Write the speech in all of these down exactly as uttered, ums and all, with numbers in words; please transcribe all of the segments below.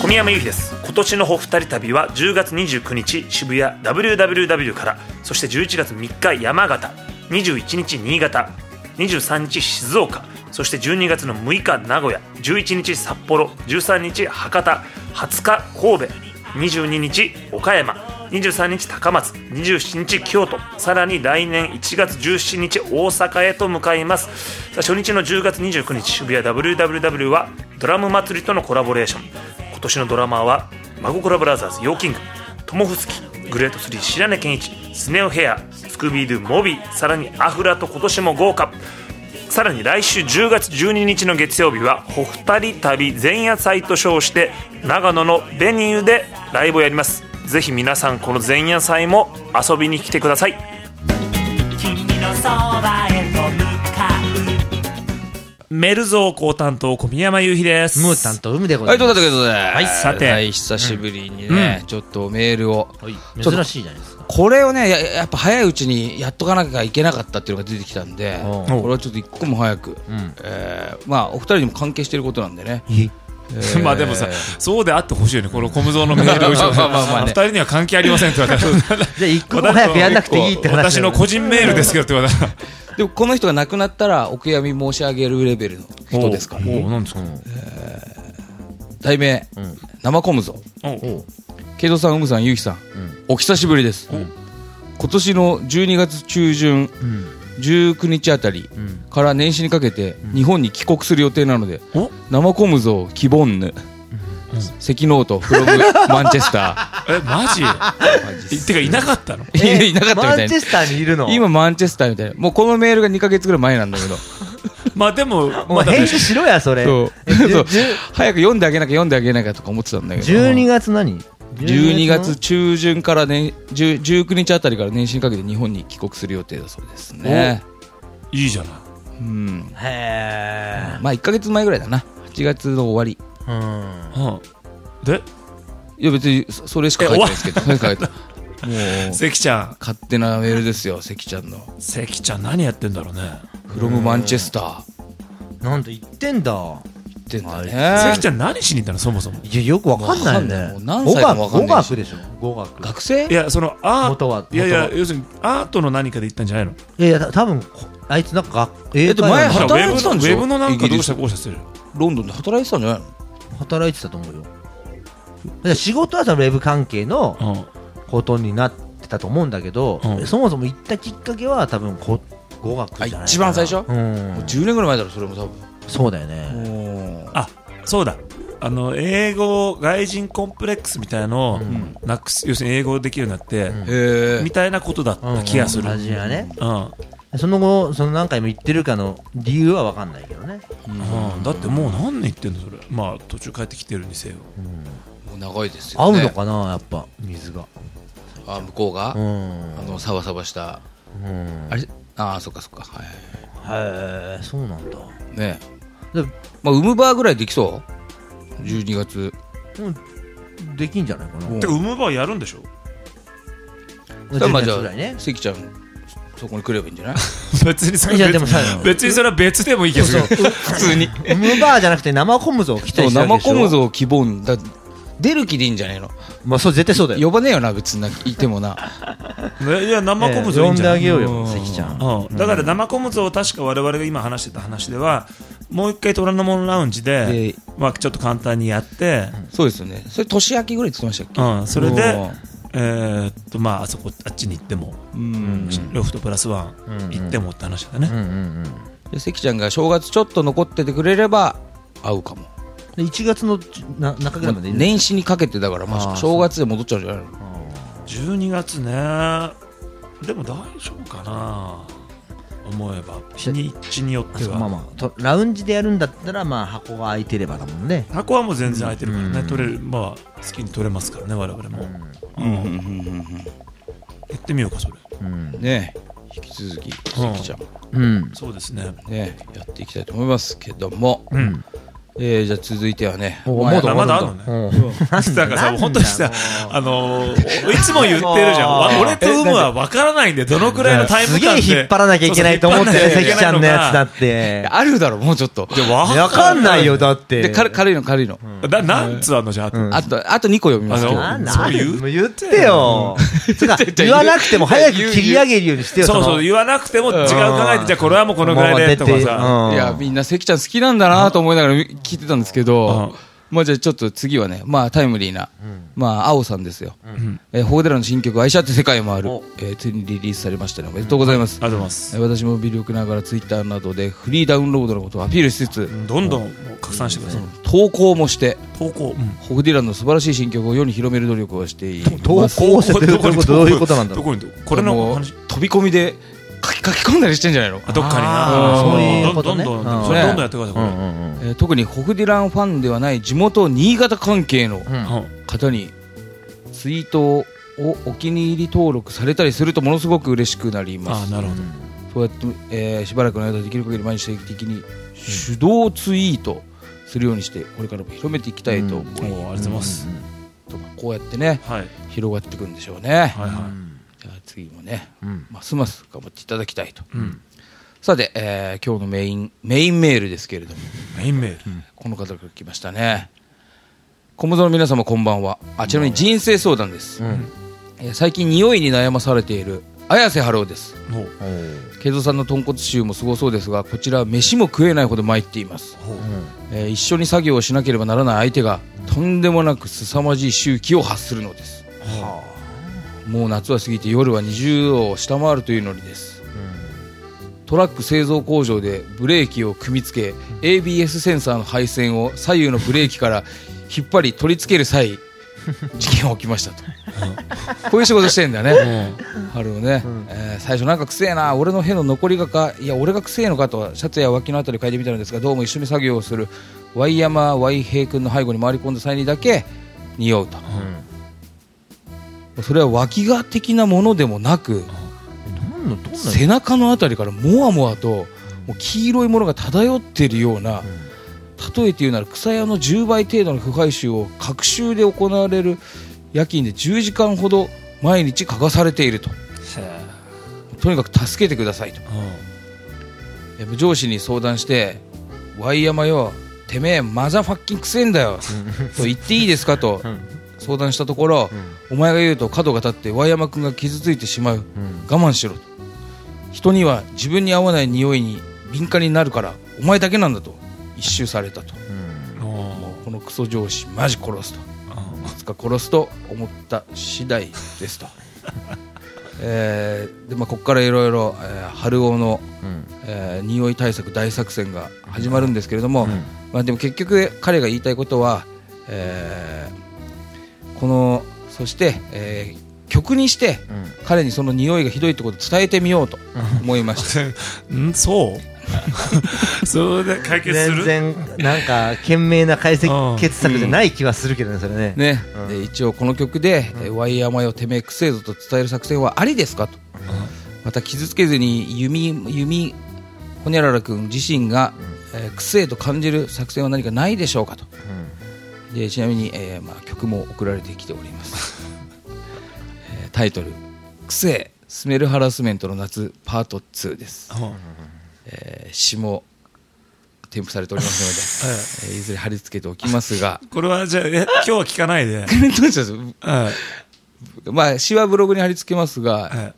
小宮山由紀です。今年のほふたり旅はじゅうがつにじゅうくにち渋谷 ダブリューダブリューダブリュー から、そしてじゅういちがつみっか山形、にじゅういちにち新潟、にじゅうさんにち静岡、そしてじゅうにがつのむいか名古屋、じゅういちにち札幌、じゅうさんにち博多、はつか神戸、にじゅうににち岡山、にじゅうさんにち高松、にじゅうしちにち京都、さらに来年いちがつじゅうしちにち大阪へと向かいます。さあ初日のじゅうがつにじゅうくにち渋谷 ダブリューダブリューダブリュー はドラム祭りとのコラボレーション。今年のドラマーはマゴコラブラザーズ、ヨーキング、トモフスキ、グレートスリー白根健一、スネオヘア、スクービードゥモビー、さらにアフラと今年も豪華。さらに来週じゅうがつじゅうににちの月曜日はほふたり旅前夜祭と称して長野のベニューでライブをやります。ぜひ皆さんこの前夜祭も遊びに来てください。君のそばへと向かう。メルゾーコー担当小宮山雄飛です。 ムー担当海でございます。 はい、ということで、 はい、さて、 はい、久しぶりにね、うん、ちょっとメールを、 はい、珍しいじゃないですか。 これをね や, やっぱ早いうちにやっとかなきゃいけなかったっていうのが出てきたんで、これはちょっと一刻も早く、うんえー、まあお二人にも関係していることなんでね。 えー、まあでもさ、そうであってほしいよね。このコムゾーのメールをふたりには関係ありませんって言われたら、 じゃあ一刻も早くやんなくていいって話。 私の個人メールですけどって言われたらでもこの人が亡くなったらお悔やみ申し上げるレベルの人ですから。 おお、なんですか。 えー、題名、うん、生コムゾー。ケイトさん、ウムさん、ユウヒさん、うん、お久しぶりです。今年のじゅうにがつちゅうじゅん、うん、じゅうくにちあたりから年始にかけて日本に帰国する予定なので、うん、生コムゾーキボンヌ、うん、関ノートフロムマンチェスター。え、マジ？てかいなかったの？ いなかったみたいな。 マンチェスターにいるの？ 今マンチェスターみたいな。もうこのメールがにかげつぐらい前なんだけどまあでももう返事しろやそれ。 そうそう早く読んであげなきゃ読んであげなきゃとか思ってたんだけど。 じゅうにがつ何？ じゅうにがつちゅうじゅんから、ね、じゅうくにちあたりから年始にかけて日本に帰国する予定だそうですね。 いいじゃない。 うん、 へー。 まあいっかげつまえぐらいだな。はちがつの終わり。 うん、 うん、でいや別にそれしか書いてないですけどもう関ちゃん勝手なメールですよ。関ちゃんの。 関ちゃん何やってんだろうね。 フロムマンチェスターなんて言ってんだ。 言ってんだね。 関ちゃん何しに行ったのそもそも。 いやよくわかんないよね。 何歳かもわかんないし。 語学でしょ。語学。 学生？ いやそのアー元はト。いやいや要するにアートの何かで行ったんじゃないの。 いやいや多分あいつなんかえっと前働いてたんでしょ。 ウェブのなんかどうしたこうしたしてる。 ロンドンで働いてたんじゃないの。 働いてたと思うよ。仕事はウェブ関係のことになってたと思うんだけど、うん、そもそも行ったきっかけは多分語学じゃないかな。 一番最初、 うん、 もうじゅうねんぐらい前だろそれも多分。 そうだよね。 あ、そうだ。あの英語外人コンプレックスみたいなのをなくす、うん、要するに英語できるようになって、うん、みたいなことだった気がする。 うんうん、味はね。 うん。 その後その何回も言ってるかの理由は分かんないけどね。 うん、だってもう何年言ってんのそれ。まあ途中帰ってきてるにせよ。 うん、もう長いですよね。 合うのかなやっぱ水が。 あ向こうが、うん、あのサバサバした、 うん、 あれああそっかそっかはいへえそうなんだねえ。まあウムバーぐらいできそうじゅうにがつ、 うん、できんじゃないかな。 てかウムバーやるんでしょ。 まあじゃあ関ちゃんそこに来ればいいんじゃない別にそれいやでもさ別にそれは別でもいいけど普通にウムバーじゃなくて生コムゾを期待してるでしょ。 生コムゾを希望だ出る気でいいんじゃないの。 まあそう絶対そうだよ。 呼ばねえよな別にいてもな。 いや生コムゾいいんじゃない。 呼んであげようよ関ちゃん、 うん、だから生コムゾを確か我々が今話してた話ではもう一回虎ノ門ラウンジで、まあ、ちょっと簡単にやって、 うん、そうですよね。それ年明けぐらいって言ってましたっけ。 うん、それでえー、っとまああそこあっちに行っても、うん、ロフトプラスワン行ってもって話だね。うんうんうん、 で関ちゃんが正月ちょっと残っててくれれば会うかも。 いちがつのな中ぐらいまでいる。 年始にかけてだから、まあ、正月で戻っちゃうんじゃないの。 じゅうにがつね。でも大丈夫かな思えば日にちによっては。 まあまあとラウンジでやるんだったらまあ箱が空いてればだもんね。 箱はもう全然空いてるからね、うん、取れる、まあ好きに取れますからね我々も。うんうんうんうん、やってみようかそれ、 うん、ね引き続き関ちゃん、 うん、そうですね。 ねやっていきたいと思いますけども、 うん、 えー、じゃあ続いてはね、 まだまだあるのね。なんかさ、本当にさ、あのー、いつも言ってるじゃん。俺とウムは分からないんで、どのくらいのタイム感で。 すげえ引っ張らなきゃいけないと思ってる、関ちゃんのやつだって。 あるだろ、もうちょっと。 わかんないよ、だって。 で、軽いの、軽いの。 だ、何つあんのじゃあ、 あと、あとにこ読みますけど。 そう言ってよ。言わなくても早く切り上げるようにしてよ。 そうそう、言わなくても時間考えて、じゃあこれはもうこのぐらいでとかさ。 いや、みんな関ちゃん好きなんだなと思いながら聞いてたんですけど、まあじゃあちょっと次はね、まあタイムリーな、まあ青さんですよ。えー、ホーデラの新曲愛し合って世界もある、えー、ついにリリースされましたね。おめでとうございます。 ありがとうございます。 えー、私も微力ながらツイッターなどでフリーダウンロードのことをアピールしつつ、 どんどん拡散してください。 投稿もして、 投稿、 ホーデラの素晴らしい新曲を世に広める努力をしています。 投稿してどういうことなんだろう。 これの飛び込みで書き書き込んだりしてんじゃないの？ どっかにな。そういうことね。 どんどんそれどんどんやってください。これ、 えー、特にホフディランファンではない地元新潟関係の方にツイートをお気に入り登録されたりするとものすごく嬉しくなります。 あ、なるほど。 そうやって、えー、しばらくの間できる限り毎日定期的に手動ツイートするようにしてこれからも広めていきたいと思います。 ありがとうございます。 こうやってね、はい、広がっていくんでしょうね。はいはい。じゃあ次もね、うん、ますます頑張っていただきたいと。うん、さて、えー、今日のメインメインメールですけれども、 メインメール、 うん、この方から来ましたね。小室の皆様こんばんは。あ、ちなみに人生相談です。うん、えー、最近匂いに悩まされている綾瀬春夫です。慶三さんの豚骨臭もすごそうですが、こちら飯も食えないほど参っています。えー、一緒に作業をしなければならない相手がとんでもなく凄まじい臭気を発するのです。はあ、もう夏は過ぎて夜はにじゅうどを下回るというのにです。うん、トラック製造工場でブレーキを組み付け エービーエス センサーの配線を左右のブレーキから引っ張り取り付ける際事件が起きましたと。こういう仕事してんだね、うん、春をね、うん、えー、最初なんかくせえな、俺の屁の残りがか、いや俺がくせえのかとシャツや脇のあたり嗅いでみたのですが、どうも一緒に作業をするワイヤマワイヘイ君の背後に回り込んだ際にだけ匂うと。うん、それは脇が的なものでもなく、 なんのどんな背中のあたりからもわもわともう黄色いものが漂っているような、うん、例えて言うなら草屋のじゅうばい程度の腐敗臭を隔週で行われる夜勤でじゅうじかんほど毎日嗅がされていると。とにかく助けてくださいと。うん、上司に相談して、ワイヤマよてめえマザーファッキンくせえんだよと言っていいですかと相談したところ、うん、お前が言うと角が立ってワイヤマ君が傷ついてしまう、うん、我慢しろと。人には自分に合わない匂いに敏感になるからお前だけなんだと一蹴されたと。うん、もうこのクソ上司マジ殺すと、いつか殺すと思った次第ですと。えーでまあ、ここからいろいろ春男の、うん、えー、匂い対策大作戦が始まるんですけれども、うん、まあ、でも結局彼が言いたいことは、えー、このそして、えー、曲にして、うん、彼にその匂いがひどいってことを伝えてみようと思いました。 んそうそれで解決する全然なんか懸命な解決策じゃない気はするけどね、それね。 ね、うん、で一応この曲で、うん、ワイヤマよてめえくせえぞと伝える作戦はありですかと。うん、また傷つけずに弓弓ほにゃらら君自身が、うん、えー、くせえと感じる作戦は何かないでしょうかと。うん、でちなみに、えーまあ、曲も送られてきております。えー、タイトルくせえスメルハラスメントの夏パートツーです。うん、えー、詩も添付されておりますので、はい、えー、いずれ貼り付けておきますが、 これはじゃあえ今日は聞かないでどうしたんですか。はい、まあ詩はブログに貼り付けますが、はい、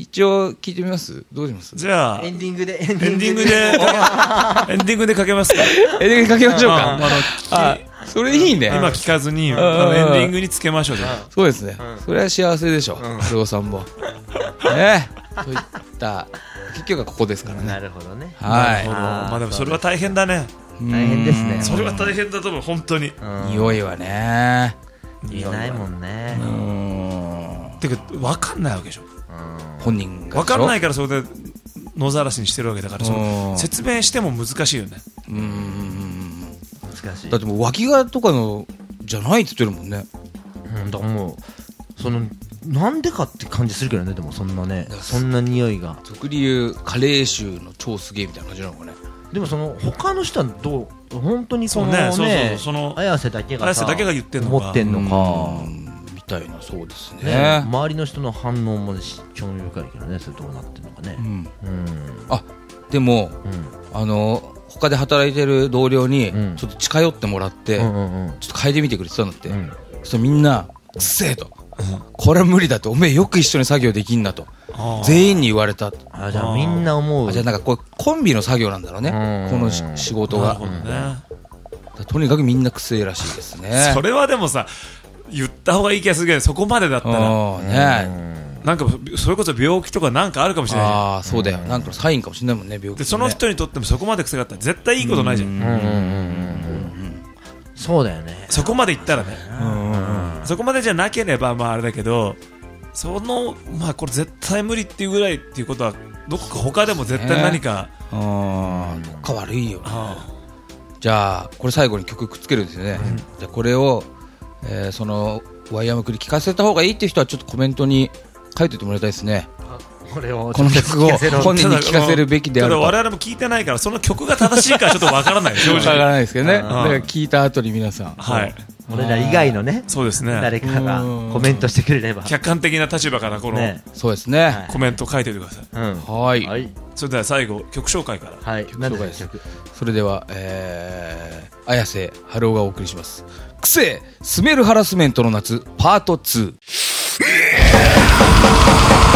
一応聞いてみます。どうします。 じゃあエンディングでエンディングでエンディングでかけますか。 エンディングでかけましょうか。ああ、それいいね。 今聞かずにエンディングにつけましょう。じゃあそうですね、うん、それは幸せでしょう、不動産もね。そういった結局はここですからね。 なるほどね。 はい。 あ、まあでもそれは大変だね。 大変ですね。 それは大変だと思う、本当に。 匂いはね。 言えないもんね。うん。てか分かんないわけでしょ。 本人が。 分かんないからそれで野ざらしにしてるわけだから、その説明しても難しいよね。うん。 難しい。 だってもう脇がとかのじゃないって言ってるもんね。 うん、だからもうその。なんでかって感じするけどね。でもそんなね、そんな匂いが俗に言うカレー臭の超すげえみたいな感じなのかね。 でもその他の人はどう本当にこのね、 そうね、そうそうそう、その綾瀬だけが綾瀬だけが言ってんのか思ってんのかみたいな。そうですね。 ね、周りの人の反応も、ね、興味深いけどね、それどうなってるのかね。 うんうん、 あでも、うん、あの他で働いてる同僚にちょっと近寄ってもらって、うんうんうん、ちょっと嗅いでみてくれてたんだって、うん、そしたらみんなくせえと、うん、これは無理だと、おめえよく一緒に作業できんなと全員に言われた。 あ、じゃあみんな思う。 あ、じゃあなんかこれコンビの作業なんだろうね、この仕事が、ね、とにかくみんなくせえらしいですね。 それはでもさ、言った方がいい気がするけど、そこまでだったらね、 なんかそれこそ病気とかなんかあるかもしれないじゃん。 ああ、そうだよ、なんかサインかもしれないもんね、病気、ね、 でその人にとってもそこまで癖があったら絶対いいことないじゃん。うんうんうんうん、 そうだよね。 そこまでいったらね、うんうん、そこまでじゃなければまああれだけど、そのまあこれ絶対無理っていうぐらいっていうことはどこか他でも絶対何か、 ね、あどっか悪いよ、ね、じゃあこれ最後に曲くっつけるんですよね、うん、じゃあこれを、えー、そのワイヤームクに聞かせた方がいいっていう人はちょっとコメントに書いておいてもらいたいですね。 これをこの曲を本人に聞かせるべきであると。 我々も聞いてないからその曲が正しいかちょっとわからない正直わからないですけどね。だから聞いた後に皆さん、 はい、 俺ら以外のね、 そうですね、 誰かがコメントしてくれれば、 客観的な立場からこの、ね、 そうですね、 コメント書いておいてください、うん、 はい、 はい、それでは最後曲紹介から、 はい、 曲紹介です。それでは、えー、綾瀬はるおがお送りします。くせえスメルハラスメントの夏パートツー。